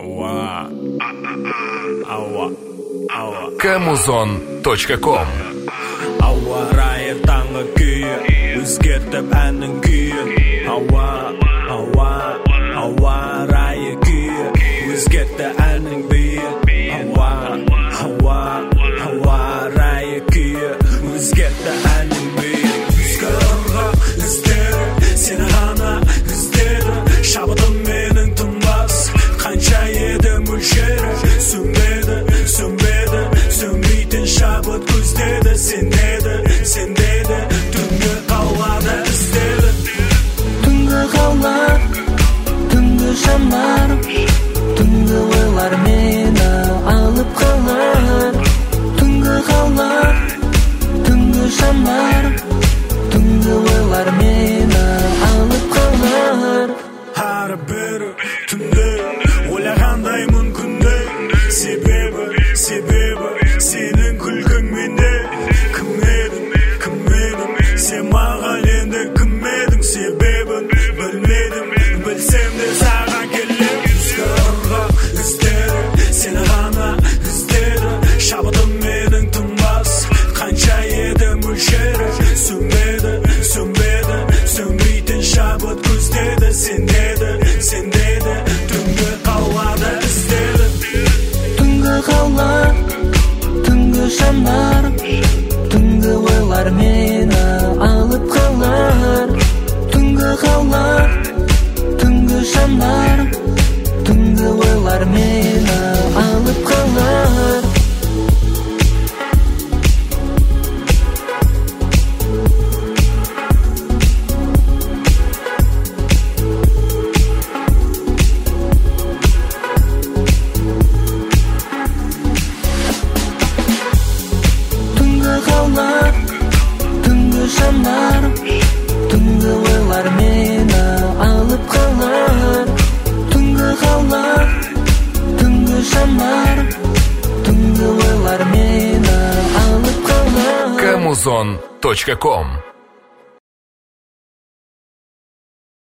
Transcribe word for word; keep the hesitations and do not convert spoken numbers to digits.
Камузон точка ком. Ауа райы таңғы күйі, өзгертіп әннің күйін. Ауа, ауа, ауа райы күйі, өзгертті әннің бүйін. Ауа, ауа, ауа райы күйі, өзгертті әннің бүйін. Үзгі ұрғақ іздері, сені ғана іздеді. Шабытым менің тынбас, қанша еді мөлшері. Сөнбеді, сөнбеді, сөнбейтін шабыт көздеді. Сендеді, сендеді, түнгі қалғады іздеді. Түнгі қалар, түнгі шамар, түнгі ойлар мені алып қалар. Түнгі қалар, түнгі шамар, түнгі ойлар мені алып қалар. Ары бері түнде ойлағандаймын күнде. Себебі, себебі сенің күлкің менде. Кім едің, кім едің, сен маған енді кім едің? Себебін білмедім, білсем де саған келем. Үзгі ұрғақ іздері, сені ғана іздеді. Шабытым менің тынбас, қанша еді мөлшері. Сөнбеді, сөнбеді, сөнбейтін шабыт көздеді. Сендеді, сендеді, түнгі қалғады іздеді. Түнгі қалар, түнгі шамар, түнгі ойлар мені алып қалар. Түнгі қалар, түнгі шамар, түнгі ойлар мені алып қалар. Түнгі қалар, түнгі шамар, түнгі ойлар мені алып қалар. Түнгі қалар, түнгі шамар, түнгі ойлар мені алып қалар. Камузон точка ком.